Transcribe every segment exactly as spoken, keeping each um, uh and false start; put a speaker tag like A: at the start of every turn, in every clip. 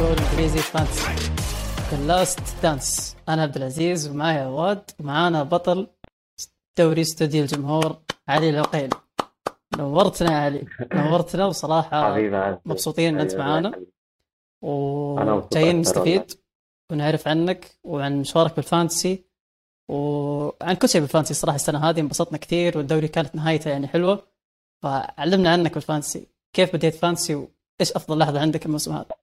A: دوري انجليزي فانتسي لاست دانس. انا عبد العزيز ومعايا عواد ومعانا بطل دوري استوديو الجمهور علي العقيل. نورتنا يا علي، نورتنا وصراحة
B: حبيبي عزيز.
A: مبسوطين ان انت
B: حبيبي الله
A: معانا
B: يخليك. انا مبسوط
A: وجايين
B: اكتر والله.
A: نستفيد ونعرف عنك وعن مشوارك بالفانتسي وعن كل شيء بالفانتسي. صراحة السنة هذه انبسطنا كثير والدوري كانت نهايته يعني حلوة، فعلمنا عنك بالفانتسي. كيف بديت فانتسي وايش افضل لحظة عندك الموسم هذا؟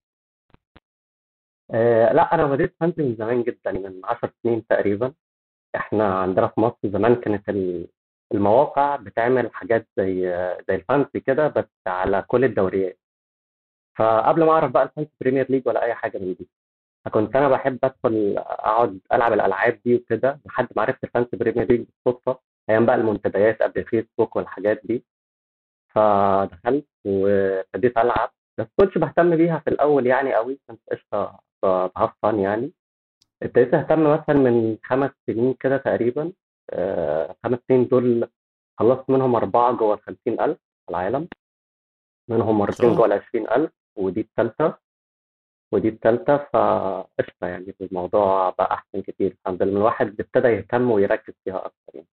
B: آه لا، انا بديت فانتزي من زمان جدا، من عشر سنين تقريبا. احنا عندنا في مصر زمان كانت ال- المواقع بتعمل حاجات زي زي الفانتزي كده، بس على كل الدوريات. فقبل ما اعرف بقى الفانتزي بريمير ليج ولا اي حاجه من دي، فكنت انا بحب ادخل اقعد العب الالعاب دي وكده، لحد ما عرفت الفانتزي بريمير ليج بالصدفه، ايام بقى المنتديات قبل فيسبوك والحاجات دي. فدخلت وابتديت العب، بس كنتش بهتم بيها في الاول يعني قوي، كنت قشطه بهفن يعني. ابتديت اهتم مثلا من خمس سنين كده تقريبا. آه، خمس سنين دول خلصت منهم اربعه جوه ال خمسين الف في العالم، منهم
A: ما شاء
B: مرتين جوه
A: الله.
B: ال عشرين الف، ودي الثالثه. ودي الثالثه فقشطه يعني، الموضوع بقى احسن كتير الحمد لله، الواحد ابتدى يهتم ويركز فيها اكتر يعني.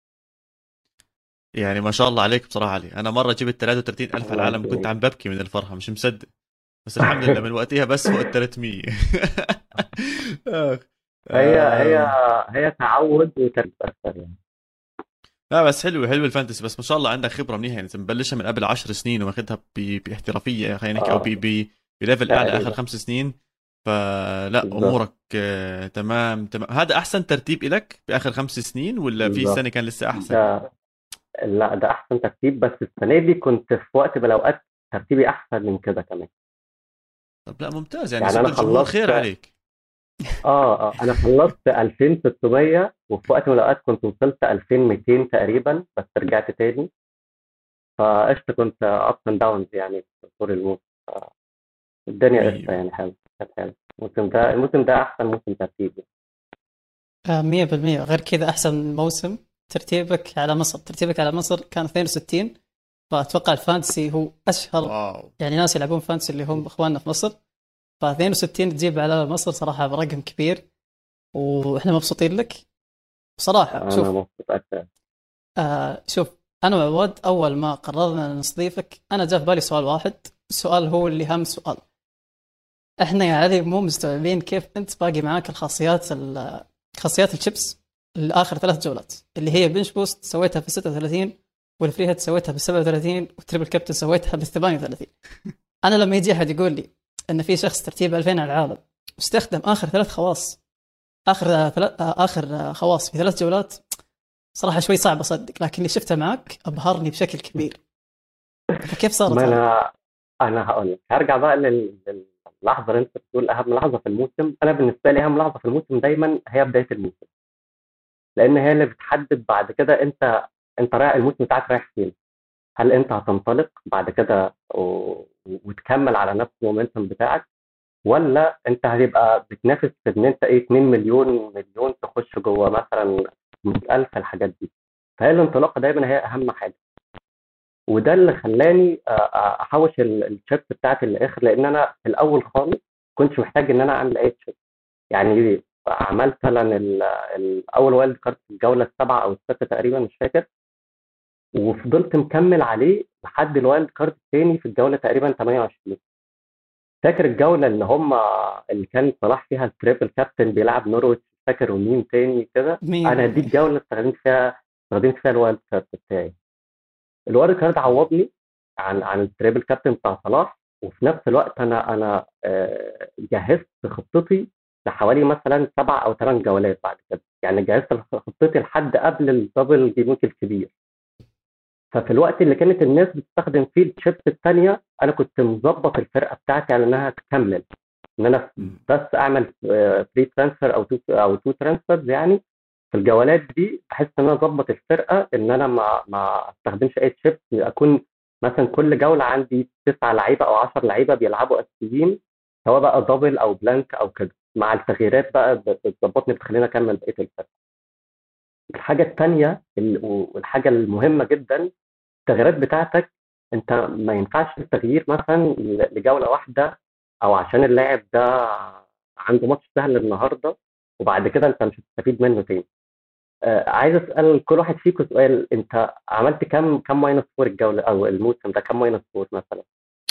C: يعني ما شاء الله عليك بصراحة علي. أنا مرة جبت ثلاثة وثلاثين ألف على
B: الله
C: العالم وكنت
B: يخليك.
C: عم ببكي من الفرحة، مش مصدق. بس الحمد لله من وقتها بس فوق ال ثلاثمية. آخ.
B: هي هي
C: آم.
B: هي تعود وتركيز اكتر يعني.
C: لا بس حلو حلو الفانتسي، بس ما شاء الله عندك خبرة منيحة يعني. أنت مبلشها من قبل عشر سنين وماخذها ب- باحترافية خلينا نحكي، أو ب
B: اه
C: ب بليفل أعلى آخر
B: تقريبا.
C: خمس سنين. فلا
B: بالظبط.
C: أمورك آه، تمام تمام. هذا أحسن ترتيب إلك بآخر خمس سنين، ولا في
B: بالظبط.
C: سنة كان لسه أحسن؟
B: ده لا، ده احسن ترتيب، بس السنه دي كنت في وقت من الاوقات ترتيبي احسن من كده كمان.
C: طب لا ممتاز، يعني
B: يعني انا
C: استوديو الجمهور
B: خلصت
C: خير عليك.
B: اه اه انا خلصت الفين وستمية، وفي وقت من الاوقات كنت وصلت الفين ومتين تقريبا، بس رجعت تاني. فقشطه كنت ابس اند داونز يعني في طول الموسم. الدنيا
C: مية
B: قشطه
C: مية.
B: يعني، حلو. كانت حلو. الموسم ده الموسم ده احسن موسم ترتيب يعني.
A: آه، مية بالمية. غير كذا أحسن موسم ترتيبك على مصر. ترتيبك على مصر كان اثنين وستين، فأتوقع الفانتسي هو أشهر
C: واو.
A: يعني ناس يلعبون فانتسي اللي هم إخواننا في مصر. ف اثنين وستين تجيب على مصر صراحة برقم كبير، وإحنا مبسوطين لك بصراحة.
B: انا
A: شوف،
B: مبسوط اكتر.
A: آه شوف، أنا وعواد أول ما قررنا نستضيفك أنا جاء في بالي سؤال واحد. السؤال هو اللي هم سؤال. إحنا يا علي مو مستوعبين كيف أنت باقي معاك الخاصيات ال- خاصيات الشيبس الآخر ثلاث جولات، اللي هي بنش بوست سويتها في ستة وثلاثين، والفري هيت سويتها ب سبعة وثلاثين، وتريبل كابتن سويتها ب ثمانية وثلاثين. انا لما يجي احد يقول لي ان في شخص ترتيب ألفين على العالم واستخدم اخر ثلاث خواص، اخر ثلاث اخر خواص في ثلاث جولات، صراحه شوي صعب اصدق، لكن اللي شفته معك ابهرني بشكل كبير. فكيف صارت
B: ما
A: هذه؟
B: انا انا هقول لك، هرجع بقى لل- للحظه اللي انت بتقول اهم لحظه في الموسم. انا بالنسبه لي اهم لحظه في الموسم دايما هي بدايه الموسم، لان هي اللي بتحدد بعد كده انت انت رايح الموسم بتاعك رايح فين. هل انت هتنطلق بعد كده و... وتكمل على نفس المومنتم بتاعك، ولا انت هتبقى بتنافس في ان انت ايه اتنين مليون مليون تخش جوه مثلا مية الف الحاجات دي. فهي الانطلاقه دايما هي اهم حاجه. وده اللي خلاني آه، آه، احوش ال- الشيبس بتاعتي للاخر، لان انا في الاول خالص كنتش محتاج ان انا اعمل اي شيبس يعني. عملت مثلا ال- ال- اول وايلد كارد في الجوله السابعه او السادسه تقريبا، مش فاكر، وفضلت مكمل عليه لحد الوايلد كارد الثاني في الجوله تقريبا تمنية وعشرين. فاكر الجوله اللي هم اللي كان صلاح فيها التريبل كابتن بيلعب نورويتش، مش فاكر ومين تاني كده. انا دي
A: مية بالمية.
B: الجوله اللي استخدمت فيها استخدمت فيها الوايلد كارد بتاعي. الوايلد كارد عوضني عن عن التريبل كابتن بتاع صلاح. وفي نفس الوقت انا انا آه، جهزت خطتي لحوالي مثلا سبع او ثمان جولات بعد كده، يعني جهزت خطتي لحد قبل الدبل جيم ويك الكبير. ففي الوقت اللي كانت الناس بتستخدم فيه الشيبس الثانيه، انا كنت مظبط الفرقه بتاعتي على انها تكمل، ان انا
C: مم.
B: بس اعمل فري ترانسفير او تو او تو ترانسفيرز يعني في الجولات دي، بحيث ان انا اظبط الفرقه، ان انا ما ما استخدمش اي شيبس، اكون مثلا كل جوله عندي تسعة لعيبه او عشر لعيبه بيلعبوا اساسيين، سواء بقى دبل او بلانك او كده، مع التغييرات بقى بتظبطني بتخليني اكمل بقيه الفرقه. الحاجه الثانيه والحاجه المهمه جدا، التغييرات بتاعتك. انت ما ينفعش التغيير مثلا لجوله واحده او عشان اللاعب ده عنده ماتش سهل النهارده وبعد كده انت مش هتستفيد منه تاني. آه عايز اسال كل واحد فيكم سؤال، انت عملت كام كام ماينس فور الجوله او الموسم ده؟ كام ماينس فور مثلا؟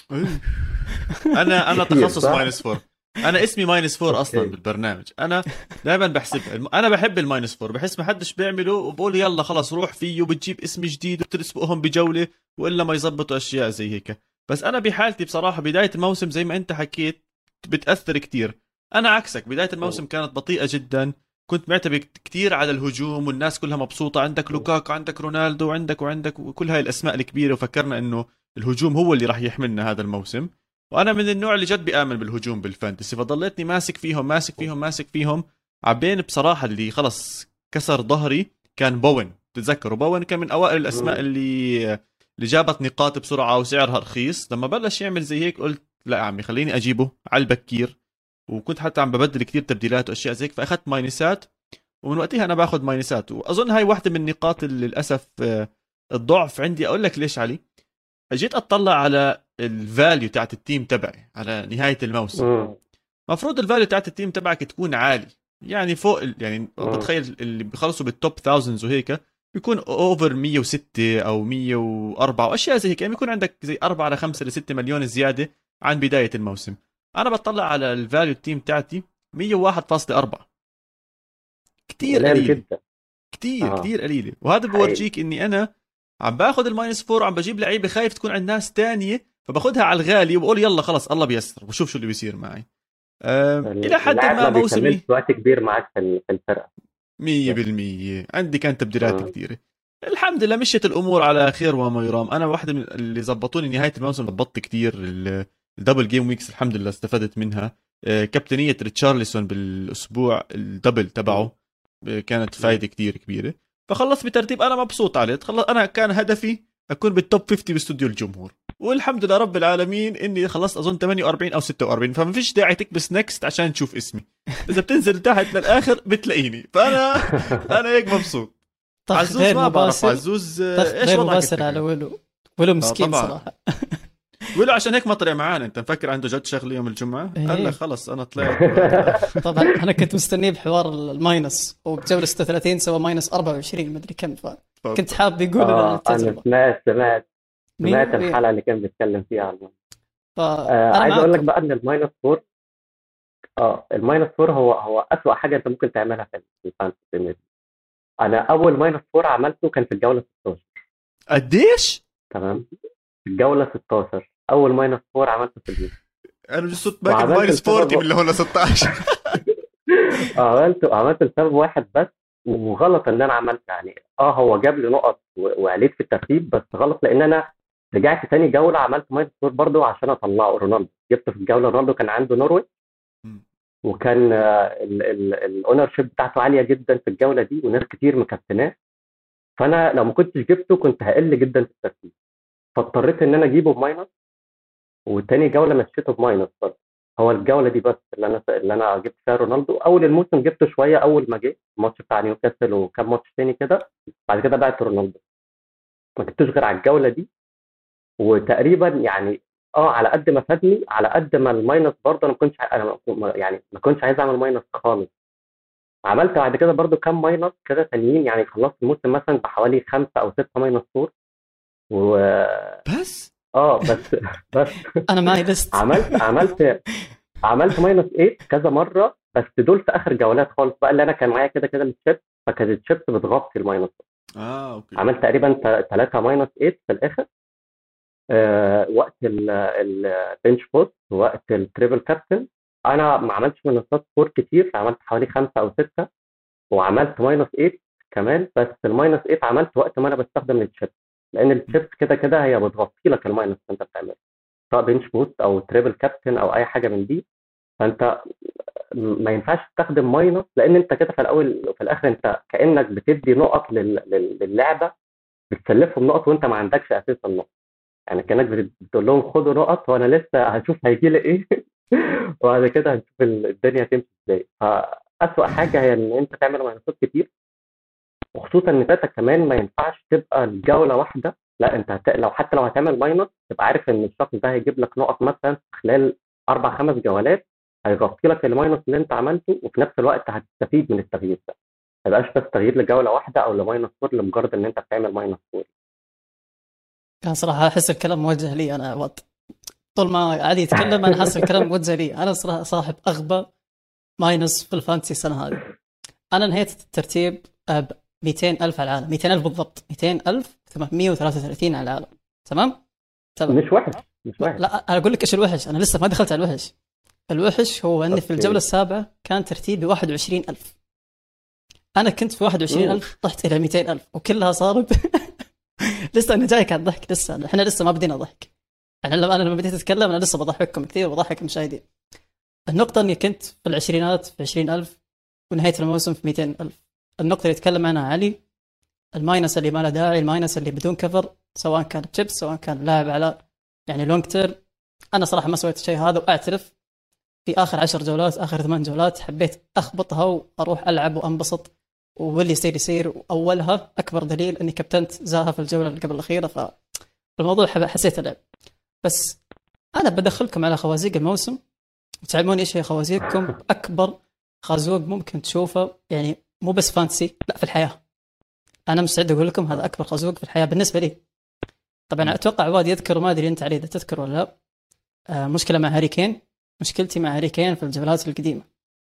C: انا انا
B: كتير
C: تخصص
B: صح؟
C: ماينس فور. انا اسمي ماينس فور اصلا
B: اوكي.
C: بالبرنامج. انا دائما بحسب الم- انا بحب الماينس فور، بحس ما حدش بيعمله وبقول يلا خلاص روح فيه وبتجيب اسم جديد وبتسبقهم بجوله والا ما يزبطوا اشياء زي هيك. بس انا بحالتي بصراحه بدايه الموسم زي ما انت حكيت بتاثر كتير. انا عكسك، بدايه الموسم كانت بطيئه جدا، كنت معتمد كتير على الهجوم والناس كلها مبسوطه، عندك لوكاكو عندك رونالدو عندك وعندك وكل هاي الاسماء الكبيره، وفكرنا انه الهجوم هو اللي راح يحملنا هذا الموسم. وانا من النوع اللي جد بيامن بالهجوم بالفانتسي، فضليتني ماسك فيهم ماسك فيهم ماسك فيهم عبين بصراحه. اللي خلص كسر ظهري كان بوين. تتذكروا بوين كان من اوائل الاسماء
B: مم.
C: اللي اللي جابت نقاط بسرعه وسعرها رخيص. لما بلش يعمل زي هيك قلت لا يا عمي خليني اجيبه على البكير، وكنت حتى عم ببدل كتير تبديلات واشياء زي هيك، فاخذت ماينسات ومن وقتها انا باخذ ماينسات. واظن هاي واحده من نقاط اللي للاسف آه، الضعف عندي. اقول لك ليش علي؟ جيت اطلع على الفاليو تاعت التيم تبعي على نهايه الموسم.
B: مم.
C: مفروض الفاليو تاعت التيم تبعك تكون عالي، يعني فوق ال- يعني
B: مم.
C: بتخيل اللي بيخلصوا بالتوب ثاوزندز وهيك بيكون اوفر مية وستة او مية وأربعة واشياء زي هيك، يعني بيكون عندك زي أربعة ل خمسة ل ستة مليون زياده عن بدايه الموسم. انا بطلع على الفاليو التيم تاعتي مية وواحد فاصلة أربعة، كتير
B: قليل
C: قليله،
B: جدا.
C: كتير
B: اه
C: كتير قليله. وهذا
B: حقيقي.
C: بورجيك اني انا عم باخذ الماينس فور وعم بجيب لعيبه خايف تكون عند ناس تانية، فباخذها على الغالي وبقول يلا خلص الله بيسر وشوف شو اللي بيصير معي. أه الى حد
B: اللاعب
C: ما
B: ما بيكملش
C: موسمي
B: وقت كبير معاك في ال- في الفرقه.
C: مية بالمية عندي كان تبديلات
B: مم.
C: كثيره. الحمد لله مشيت الامور على خير وما يرام. انا واحده من اللي زبطوني نهايه الموسم، ضبطت كثير الدبل جيم ويكس، الحمد لله استفدت منها. أه كابتنيه ريتشارلسون بالاسبوع الدبل تبعه كانت فايده كتير كبيره، فخلصت بترتيب انا مبسوط عليه. خلص انا كان هدفي اكون بالتوب خمسين باستوديو الجمهور، والحمد لله رب العالمين اني خلصت اظن ثمانية وأربعين او ستة وأربعين، فما فيش داعي تكبس نكست عشان تشوف اسمي. اذا بتنزل تحت للاخر بتلاقيني، فانا انا هيك مبسوط.
A: طخ
C: عزوز
A: غير
C: ما بعرف
A: مباشر،
C: عزوز
A: طخ
C: آه، ايش
A: غير
C: وضعك
A: مباشر
C: انت
A: على
C: كان؟
A: ولو ولو
C: اه
A: مسكين
C: طبعا
A: صراحة.
C: ولو عشان هيك ما طلع معانا. انت مفكر عنده جد شغله يوم الجمعه؟ قال لك
A: ايه
C: خلص انا طلعت و...
A: طبعا انا كنت مستنيه بحوار الماينس، وبجولة ستة وثلاثين سوى ماينس أربعة وعشرين مدري كم، فكنت حاب يقول لنا عن
B: اه انا
A: التجربة.
B: سمعت سمعت
A: مية
B: سمعت
A: بالمية.
B: الحلقه اللي كان بيتكلم فيها عنه. آه
A: فانا
B: عايز اقول لك
A: معاكم.
B: بقى ان الماينس فور، اه الماينس فور هو هو اسوأ حاجه انت ممكن تعملها في في الفانتسي. انا اول ماينس فور عملته كان في الجوله ستاشر.
C: قديش؟
B: تمام، في الجوله ستاشر اول ماينس فور عملته في اليوم.
C: انا جست باكل
B: وعملت
C: ماينس أربعين
B: السبب
C: من لهون ستة عشر.
B: عملت عملت لسبب واحد بس، وغلط ان انا عملت يعني. اه هو جاب لي نقط و- وعليت في الترتيب، بس غلط لان انا رجعت تاني جوله عملت ماينس فور برضه عشان اطلعه رونالدو. جبت في الجوله رونالدو كان عنده نورويج، وكان الاونر شيب بتاعته عاليه جدا في الجوله دي وناس كتير مكابتناه، فانا لو ما كنتش جبته كنت هقل جدا في الترتيب، فاضطريت ان انا اجيبه بماينس، وتاني جوله مشيته بماينس برضه. هو الجوله دي بس اللي انا اللي انا جبت فيها رونالدو. اول الموسم جبته شويه اول ما جه الماتش بتاع نيوكاسل وكام ماتش تاني كده، بعد كده بعت رونالدو، ما جبتوش غير على الجوله دي. وتقريبا يعني اه على قد ما فادني على قد ما الماينس برضه انا ما كنتش ع- انا ما- يعني ما كنتش عايز اعمل ماينس خالص. عملت بعد كده برضه كام ماينس كده تانيين، يعني خلصت الموسم مثلا بحوالي خمسه او سته ماينس فور و
C: بس
B: اه بس بس
A: انا معي ليست.
B: عملت عملت عملت ماينس ثمانية كذا مره، بس دول في اخر جولات خالص بقى اللي انا كان معايا كده كده الشيب، فكانت الشيب بتغطي الماينس.
C: اه اوكي.
B: عملت تقريبا ثلاثه ماينس ثمانية في الاخر، آه وقت البنش بوست وقت التريبل كابتن. انا ما عملتش منصات فور كتير، عملت حوالي خمسه او سته، وعملت ماينس ثمانية كمان. بس الماينس ثمانية عملت وقت ما انا بستخدم الشيب، لان الشيب كده كده هي بتغطي لك الماينس اللي انت بتعمله، سواء بنش بوست او تريبل كابتن او اي حاجه من دي. فانت ما ينفعش تستخدم ماينس، لان انت كده في الاول وفي الاخر انت كانك بتدي نقط لل- لل- للعبه، بتسلفهم نقط وانت ما عندكش اساسا نقط. يعني كانك بت- بتقول لهم خدوا نقط وانا لسه هشوف هيجي لي ايه وبعد كده هنشوف ال- الدنيا تمشي ازاي. فاسوأ حاجه هي ان انت تعمل ماينسات كتير، وخصوصا ان فاتك كمان ما ينفعش تبقى الجوله واحده. لا انت هت... لو حتى لو هتعمل ماينس تبقى عارف ان الشخص ده هيجيب لك نقط مثلا خلال اربع خمس جولات هيغطي لك الماينس اللي انت عملته، وفي نفس الوقت هتستفيد من التغيير ده. ما يبقاش بس تغيير لجوله واحده او لماينس فور لمجرد ان انت بتعمل ماينس فور.
A: كان صراحة أحس الكلام موجه لي أنا وقت طول ما علي يتكلم، أنا أحس الكلام موجه لي. أنا صراحة صاحب أغبى ماينس في الفانتسي السنة هذه. أنا نهيت الترتيب ب مئتين ألف على العالم، مئتين ألف بالضبط، مئتين ألف وثمانمئة وثلاثة وثلاثين على العالم. تمام تمام.
B: مش وحش مش وحش.
A: لا أنا أقول لك إيش الوحش، أنا لسه ما دخلت على الوحش. الوحش هو أني في الجولة السابعة كان ترتيبي واحد وعشرين ألف، أنا كنت في واحد وعشرين ألف طحت إلى مئتين ألف، وكلها صارت لسه أنا جايك على الضحك، لسه إحنا لسه ما بدينا ضحك. أنا لما أنا لما بديت أتكلم أنا لسه بضحككم كثير وبضحك المشاهدين. النقطة إني كنت في العشرينات في عشرين ألف ونهاية الموسم في مئتين ألف. النقطة اللي يتكلم عنها علي الماينس اللي ما له داعي، الماينس اللي بدون كفر، سواء كان تشيبس سواء كان لاعب على يعني لونج تيرم. أنا صراحة ما سويت الشيء هذا، وأعترف في آخر عشر جولات آخر ثمان جولات حبيت أخبطها وأروح ألعب وأنبسط، واللي يصير يصير. وأولها أكبر دليل أني كابتنت زاها في الجولة اللي قبل الأخيرة، فالموضوع حسيت اللعب. بس أنا بدخلكم على خوازيق الموسم وتعلمون إيش هي خوازيقكم. أكبر خازوق ممكن تشوفه، يعني مو بس فانتسي، لا في الحياة. أنا مستعد أقول لكم هذا أكبر خازوق في الحياة بالنسبة لي. طبعا أتوقع عواد يذكر، ما أدري أنت علي إذا تذكر ولا لا، آه مشكلة مع هاري كين. مشكلتي مع هاري كين في الجولات القديمة.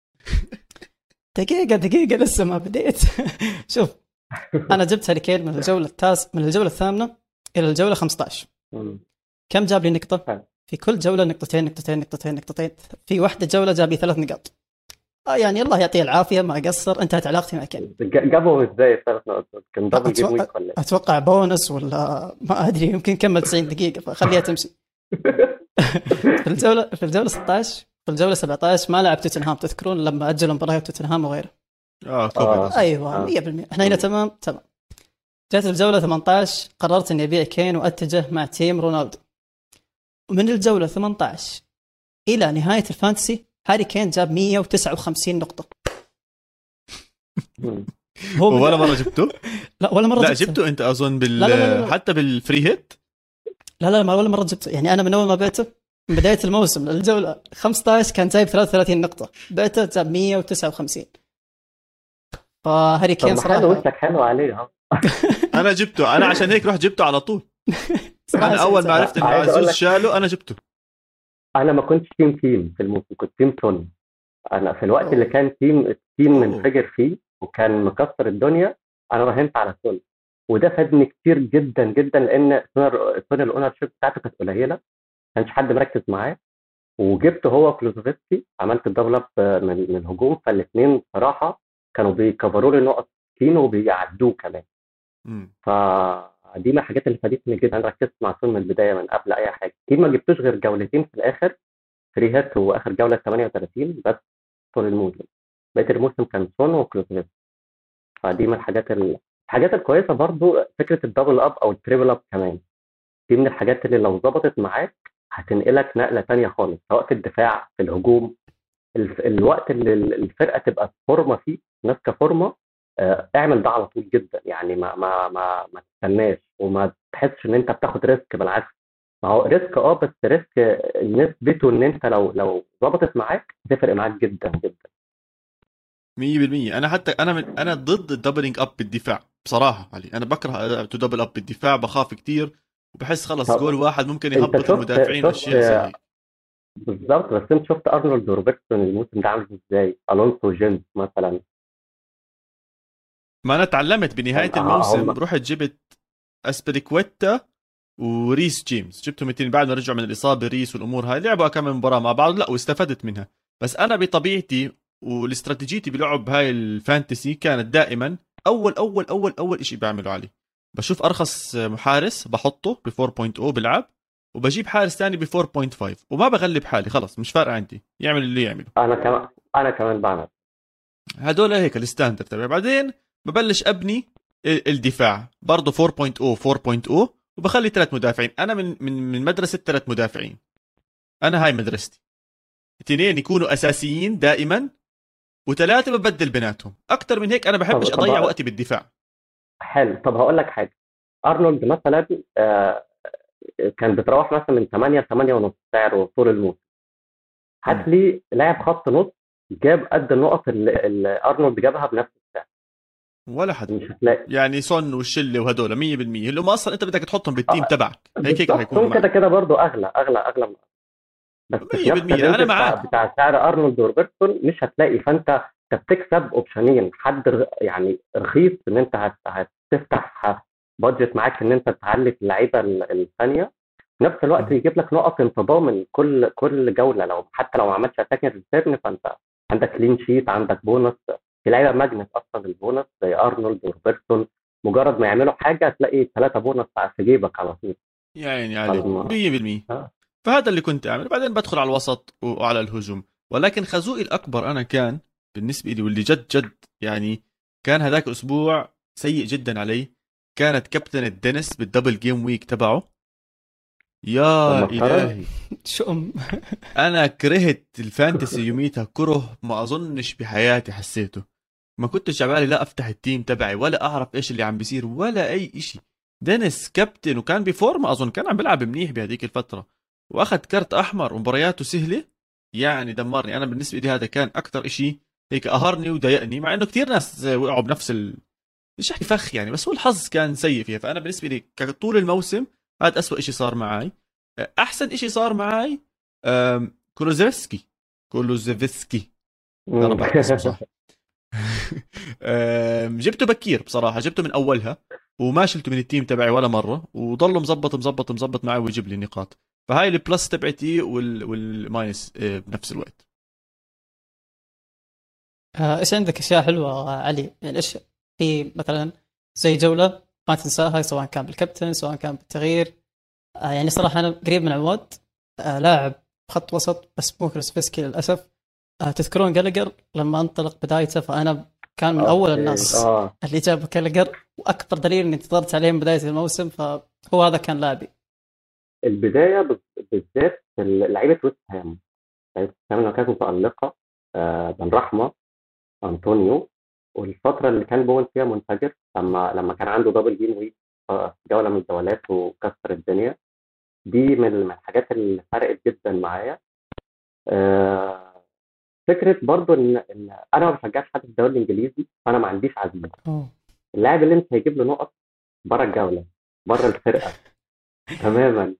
A: دقيقة دقيقة لسه ما بديت. شوف أنا جبت هاري كين من الجولة التاس من الجولة الثامنة إلى الجولة خمسة عشر. كم جاب لي نقطة؟ في كل جولة نقطتين نقطتين نقطتين نقطتين. في واحدة جولة جاب لي ثلاث نقاط. آه يعني الله يعطيه العافية، ما قصر. انتهت علاقتي مع كين.
B: جابهم ازاي ثلاث نقاط؟ كان دبل جيم ويك ولا؟
A: اتوقع بونس ولا ما ادري، يمكن كمل تسعين دقيقة فخليها تمشي. في الجولة في الجولة ستة عشر في الجولة سبعة عشر ما لعب توتنهام، تذكرون لما اجلوا مباريات توتنهام وغيره؟
C: اه كوبي.
A: ايوه مية بالمية. احنا هنا تمام تمام. جات الجولة ثمانية عشر قررت اني ابيع كين واتجه مع تيم رونالدو. ومن الجولة ثمانية عشر الى نهاية الفانتسي هاري كين جاب مئة وتسعة وخمسين نقطة.
C: هو ولا مرة جبته؟
A: لا ولا مرة
C: لا
A: جبته.
C: جبته انت اظن بال
A: لا لا لا لا.
C: حتى بالفري هيت.
A: لا لا ما ولا مرة جبته. يعني انا من اول ما بعته من بداية الموسم للجولة خمسة عشر كان جايب ثلاثة وثلاثين نقطة، بعته جاب مئة وتسعة وخمسين. فهاري كين صراحة
B: حلو، وشك حلو عليه.
C: انا جبته، انا عشان هيك رحت جبته على طول. انا اول ما عرفت انه عزوز شاله انا جبته.
B: انا ما كنتش تيم تيم في الموسم، كنت تيم تون. انا في الوقت اللي كان تيم التيم منفجر فيه وكان مكسر الدنيا انا راهنت على سون، وده فادني كتير جدا جدا، لان سون الاونر شيب بتاعته كانت قليله، ما كانش حد مركز معاه، وجبته هو كلوزوفسكي، عملت الدبل اب من من الهجوم، فالاثنين بصراحه كانوا بيكفروا لي نقط كتير وبيعدوه كمان. فدي من الحاجات اللي فادتني جدا. انا ركزت مع سون من البدايه من قبل اي حاجه. كتير ما جبتوش غير جولتين في الاخر، فري هات واخر جوله ثمانية وثلاثين بس طول الموسم. بقيه الموسم كان سون وكلوزوفسكي. فدي من الحاجات ال... الحاجات الكويسه برضو فكره الدبل اب او التريبل اب كمان. دي من الحاجات اللي لو ظبطت معاك هتنقلك نقله ثانيه خالص، سواء في الدفاع في الهجوم. ال... الوقت اللي الفرقه تبقى في فورمه فيه، ماسكه فورمه، اه... اعمل ده على طول جدا. يعني ما ما ما ما تستناش وما تحسش ان انت بتاخد ريسك، بالعكس ما هو ريسك اه بس ريسك نسبته ان انت لو لو ظبطت معاك تفرق معاك جدا جدا.
C: مية بالمية. انا حتى انا من انا ضد الدبلينج اب بالدفاع بصراحه علي. انا بكره تو دبل اب بالدفاع، بخاف كتير وبحس خلص جول واحد ممكن يهبط المدافعين واشياء زي هيك.
B: بالظبط. بس انت شفت ارنولد وروبرتسون الموسم ده عامل ازاي، الونسو جيمس مثلا.
C: ما انا تعلمت بنهايه الموسم، رحت جبت اسبريكويتا وريس جيمس، جبتهم الاثنين بعد ما رجعوا من الاصابه. ريس والامور هاي لعبوا كم مباراه مع بعض، لا واستفدت منها. بس انا بطبيعتي والاستراتيجيتي بلعب هاي الفانتسي كانت دائما اول اول اول اول شيء بعمله عليه بشوف ارخص محارس بحطه ب أربعة فاصلة صفر بلعب، وبجيب حارس ثاني ب أربعة فاصلة خمسة، وما بغلب حالي، خلص مش فارقه عندي، يعمل اللي يعمله.
B: انا كمان انا كمان بعمل
C: هدول هيك الستاندرد تبعي. بعدين ببلش ابني الدفاع برضه أربعة فاصلة صفر أربعة فاصلة صفر، وبخلي ثلاث مدافعين. انا من من من مدرسه ثلاث مدافعين، انا هاي مدرستي. اثنين يكونوا اساسيين دائما، وثلاثه ببدل بيناتهم. اكثر من هيك انا بحبش اضيع وقتي بالدفاع.
B: حلو. طب هقول لك حاجه، ارنولد مثلا آه كان بتروح مثلا من ثمانية ل ثمانية ونص سعره طول الموسم. هات لي لاعب خط نص جاب قد النقط اللي, اللي ارنولد جابها بنفس الساعه.
C: ولا حد.
B: مش هتلاقي.
C: يعني سون والشله وهدول مية بالمية اللي هم اصلا انت بدك تحطهم بالتيم
B: آه،
C: تبعك، هيك هيك
B: بالظبط.
C: حيكونوا
B: هم كده
C: معك
B: كده برضو اغلى اغلى اغلى من- بس في
C: مية
B: نفس
C: بالمية.
B: الرينج
C: انا
B: بتاع
C: معك.
B: بتاع سعر ارنولد وروبرتسون مش هتلاقي. فانت انت بتكسب اوبشنين، حد ر- يعني رخيص ان انت هت- هتفتح بادجت معاك ان انت تعلي اللعيبه ال- الثانيه، في نفس الوقت يجيب لك نقط انت ضامن كل كل جوله، لو حتى لو ما عملتش اتاكر ريتيرن فانت عندك كلين شيت، عندك بونص. في لعيبه ماجنت اصلا البونص زي ارنولد وروبرتسون، مجرد ما يعملوا حاجه هتلاقي ثلاثه بونص في جيبك على طول.
C: يعني عليك
B: فالم...
C: مية بالمية.
B: آه.
C: فهذا اللي كنت اعمل. بعدين بدخل على الوسط وعلى الهجوم. ولكن خازوقي الاكبر انا كان بالنسبه لي واللي جد جد يعني كان هذاك الاسبوع سيء جدا علي، كانت كابتن الدنس بالدبل جيم ويك تبعه. يا
B: لما افترض
C: الهي
A: شو ام
C: انا كرهت الفانتسي يوميتها كره ما اظنش بحياتي حسيته. ما كنتش عبالي لا افتح التيم تبعي ولا اعرف ايش اللي عم بيصير ولا اي اشي. دينيس كابتن وكان بفورما، اظن كان عم بيلعب منيح بهذيك الفتره، واخذ كرت احمر ومبارياته سهله. يعني دمرني انا. بالنسبه لي هذا كان اكثر اشي هيك قهرني وضايقني، مع انه كتير ناس وقعوا بنفس ال... مش احكي فخ يعني، بس هو الحظ كان سيء فيها. فانا بالنسبه لي طول الموسم هذا أسوأ اشي صار معي. احسن اشي صار معي أم... كولوزيفسكي. كولوزيفسكي يا رب احكي اسمه صح. أم، جبته بكير بصراحه، جبته من اولها وما شلته من التيم تبعي ولا مره، وضله مزبط مزبط مزبط معي ويجيب لي نقاط. فهاي البلس تبعتي وال... والماينس أه، بنفس الوقت.
A: آه، ايش عندك اشياء حلوه آه، علي؟ يعني ايش في مثلا زي جوله ما تنساها، سواء كان بالكابتن سواء كان بالتغيير؟ آه، يعني صراحه انا قريب من عواد، آه، لاعب خط وسط بس مو كروسفسكي للاسف. آه، تذكرون جالجر لما انطلق بدايته؟ فانا كان من اول
B: اوكي.
A: الناس
B: اه
A: اللي جاب جالجر، واكبر دليل اني انتظرت عليه من بدايه الموسم، فهو هذا كان لاعبي.
B: البدايه بال- بالذات لعيبه ويست هام. لعيبه ويست هام لما كانت متالقه، آه بن رحمه، انطونيو، والفتره اللي كان بوين فيها منفجر لما لما كان عنده دبل جيم ويك في جوله من الجولات وكسر الدنيا. دي من من الحاجات اللي فرقت جدا معايا. آه فكره برضو ان ان انا ما بشجعش حد في الدوري الانجليزي، فانا ما عنديش عزيمه.
A: أوه.
B: اللاعب اللي انت هيجيب له نقط بره الجوله، بره الفرقه تماما.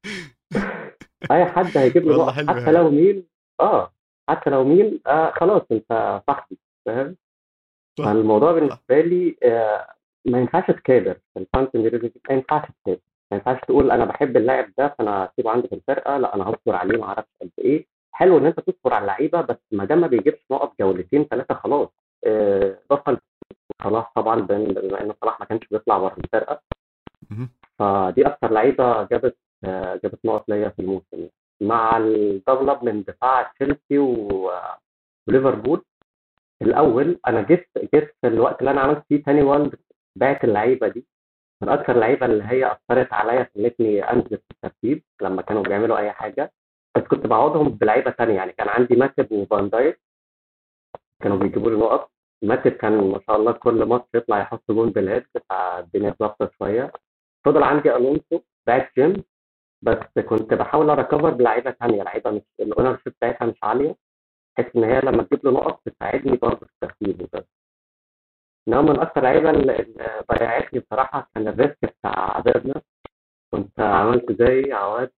B: اي حد هيجيب له
C: والله
B: نقط
C: حلوه
B: حتى
C: هاي.
B: لو مين. اه حتى لو مين، آه خلاص انت صاحبي، فاهم.
C: صح
B: فالموضوع
C: صح.
B: بالنسبه لي آه ما ينفعش تكابر في الفانتسي، ما ينفعش تكابر. ما ينفعش تقول انا بحب اللاعب ده فانا هسيبه عندي في الفرقه، لا انا هصبر عليه ما اعرفش قد ايه. حلو ان انت تصبر على اللعيبه، بس ما دام ما بيجيبش نقط جولتين ثلاثه خلاص. آه بطل. صلاح طبعا، بما ان صلاح ما كانش بيطلع بره الفرقه،
C: مهم.
B: فدي اكتر لعيبه جابت آه، جابت نقط ليا في الموسم، مع الدبل من دفاع تشيلسي و- وليفربول. الاول انا جيت جيت في الوقت اللي انا عملت فيه تاني وان بعت اللعيبه دي، من اكتر اللعيبه اللي هي اثرت عليا، خلتني انزل في الترتيب لما كانوا بيعملوا اي حاجه. بس كنت بعوضهم بلعيبه تانية، يعني كان عندي ماتب وفان دايك كانوا بيجيبوا لي نقط. ماتب كان ما شاء الله كل ماتش يطلع يحط جون بالهيد، فالدنيا ظبطت شويه. فضل عندي الونسو، باك جيم، بس كنت بحاول اركفر بلعيبه ثانيه، لعيبه مش الاونر شيب بتاعتها مش عاليه، بحيث ان هي لما تجيب له نقط تساعدني برضه في الترتيب وكده. انما من اكثر اللعيبه اللي اللي ضيعتني بصراحه كان الريسك بتاع عددنا. كنت عملت زي عواد.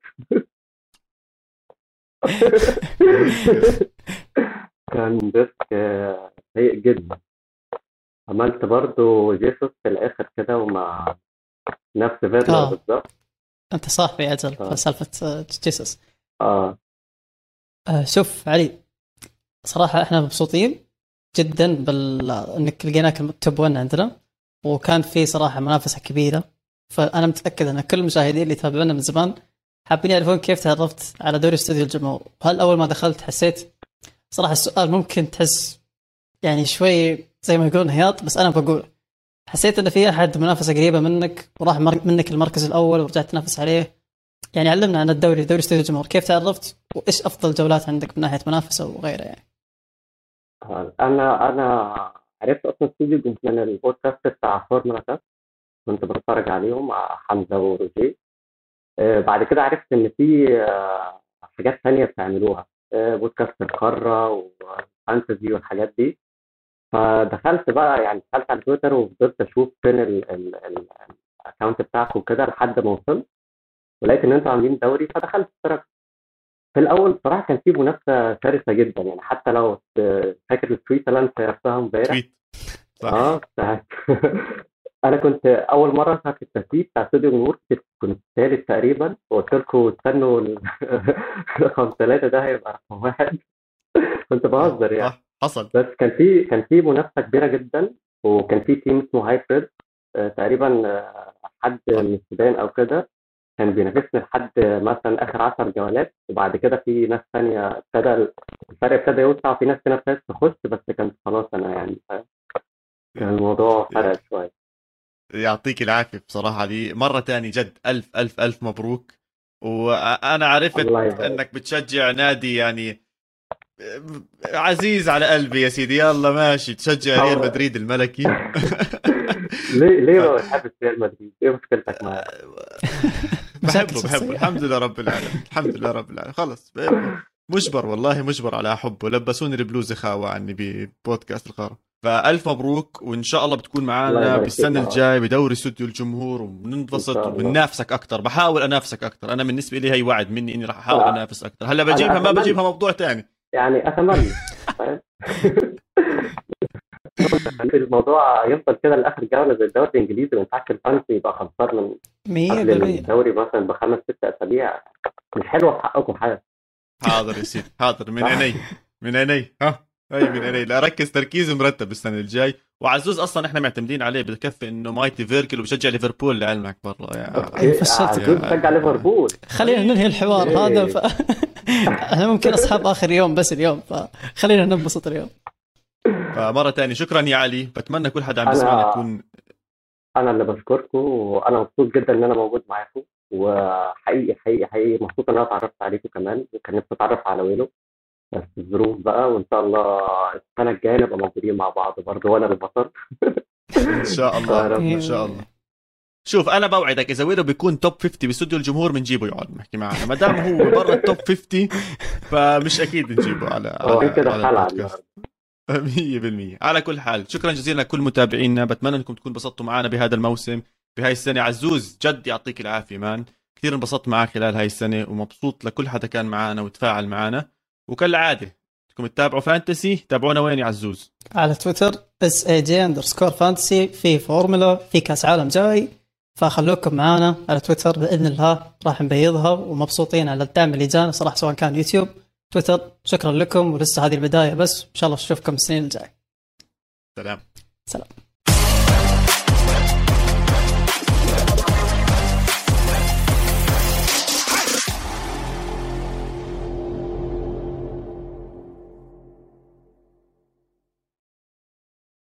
C: ريسك.
B: كان ريسك آه، سيء جدا. عملت برضه جيسوس في الاخر كده، ومع نفس فيرنر
A: اه
B: بالظبط.
A: انت صاحبي اجل
B: ف-
A: فسالفه آه، جيسوس.
B: اه
A: آه شوف علي، صراحه احنا مبسوطين جدا بال انك لقيناك التوب واحد عندنا، وكان في صراحه منافسه كبيره. فانا متاكد ان كل المشاهدين اللي يتابعونا من زمان حابين يعرفون كيف تعرفت على دوري استوديو الجمهور. وهل اول ما دخلت حسيت؟ صراحه السؤال ممكن تحس يعني شوي زي ما يقولون هياط، بس انا بقول حسيت ان في احد منافسه قريبه منك وراح مر- منك المركز الاول ورجعت تنافس عليه. يعني علمنا عن الدوري، دوري استوديو الجمهور، كيف تعرفت وايش افضل جولات عندك من ناحيه منافسه وغيره يعني.
B: انا انا عرفت اصلا استوديو من البودكاست بتاع فورمولا كاست، كنت بتفرج عليهم مع حمزه وروجيه. آه، بعد كده عرفت ان في آه، حاجات تانية بتعملوها، آه، بودكاست القاره وفانتزي والحاجات دي. فدخلت بقى يعني دخلت على تويتر وفضلت اشوف فين الاكونت بتاعك وكده لحد ما وصلت ولقيت ان انتوا عاملين دوري، فدخلت اشتركت. في الاول بصراحه كان في منافسه شرسه جدا، يعني حتى لو ت- فاكر التويت اللي انا شيرتها امبارح.
C: تويت صح.
B: اه بتاعت انا كنت اول مره بتاعت التسويق بتاع استوديو جمهور، كنت كنت ثالث تقريبا، وقلت لكم استنوا ال- رقم ثلاثه ده هيبقى رقم واحد. كنت بهزر يعني.
C: صح حصل.
B: بس كان في كان في منافسه كبيره جدا، وكان في تيم اسمه هايبريد آه، تقريبا آه، حد من السودان او كده كان بينافسني لحد مثلا اخر عشر جولات، وبعد كده في ناس ثانيه ابتدى الفرق ابتدى يوسع، في ناس تانية ابتدت تخش، بس كانت خلاص انا يعني كان الموضوع فرق شويه.
C: يعطيك العافية بصراحة، دي مرة تاني جد ألف ألف ألف مبروك. وأنا عرفت
B: الله يبارك.
C: أنك بتشجع نادي يعني عزيز على قلبي يا سيدي. يلا ماشي، تشجع ريال مدريد الملكي.
B: ليه ليه ما بتحبش ريال مدريد؟ ايه مشكلتك معاه؟
C: بحبه بحبه الحمد لله رب العالمين، الحمد لله رب العالمين. خلص مجبر، والله مجبر على حبه. لبسوني البلوزة خاوة عني ببودكاست القارة. فألف مبروك، وإن شاء الله بتكون
B: الله
C: معنا
B: يبارك
C: بالسنة
B: فيك.
C: الجاي بدوري استوديو الجمهور،
B: إن
C: وبننبسط
B: شاء الله.
C: وبننافسك أكتر. بحاول أنافسك أكتر. أنا بالنسبة لي هي وعد مني إني راح أحاول
B: آه.
C: أنافس أكتر. هلا بجيبها ما
B: أتمنى.
C: بجيبها موضوع تاني.
B: يعني اتمنى فاهم؟ الموضوع يفضل كده لاخر جوله زي الدوري الانجليزي، ما ينفعش الفانسي يبقى خسران من
A: مية
B: قبل
A: بالمية.
B: الدوري مثلا بخمس ست اسابيع. مش حلوه في حقكم حاجه.
C: حاضر يا سيدي حاضر، من
B: صح.
C: عيني من عيني. ها اي من عيني. لا ركز تركيز مرتب السنه الجاي. وعزوز اصلا احنا معتمدين عليه، بكفي انه مايتي فيركل وبشجع ليفربول لعلمك برا يا
B: اوكي
A: فشلت.
B: عزوز بشجع ليفربول.
A: خلينا ننهي الحوار
B: إيه.
A: هذا ف... احنا ممكن اصحاب اخر يوم بس اليوم، فخلينا ننبسط اليوم.
C: فمره تانية شكرا يا علي. بتمنى كل حدا عم
B: أنا-
C: يسمعنا يكون
B: انا اللي بشكركم، وانا مبسوط جدا ان انا موجود معاكم، وحقيقي حقيقي حقيقي مبسوط ان انا اتعرفت عليكم كمان، وكان نفسي اتعرف على ويلو، بس الظروف بقى. وان شاء الله السنه الجايه نبقى موجودين مع بعض برضه، وانا البطل.
C: ان شاء الله ان شاء الله. شوف انا بوعدك اذا ويلو بيكون توب خمسين باستوديو الجمهور بنجيبه يقعد نحكي معنا. ما دام هو برا التوب خمسين فمش اكيد نجيبه على
B: هو
C: على,
B: كده
C: على
B: حلقه
C: البودكاست. مية بالمية. على كل حال شكرا جزيلا لكل متابعينا. بتمنى انكم تكونوا انبسطتوا معنا بهذا الموسم بهاي السنة. عزوز جد يعطيك العافية مان، كثير انبسطت معك خلال هاي السنة، ومبسوط لكل حدا كان معنا وتفاعل معنا. وكالعادة بدكم تتابعوا فانتسي، تابعونا وين يا عزوز؟
A: على تويتر اس اي جي اندرسكور فانتسي، في فورمولا، في كاس عالم جاي، فخلوكم معنا على تويتر باذن الله راح نبيضها. ومبسوطين على الدعم اللي جانا صراحه سواء كان يوتيوب تويتر. شكرا لكم، ولسه هذه البدايه بس، ان شاء الله نشوفكم السنين الجايه.
C: سلام.
A: سلام.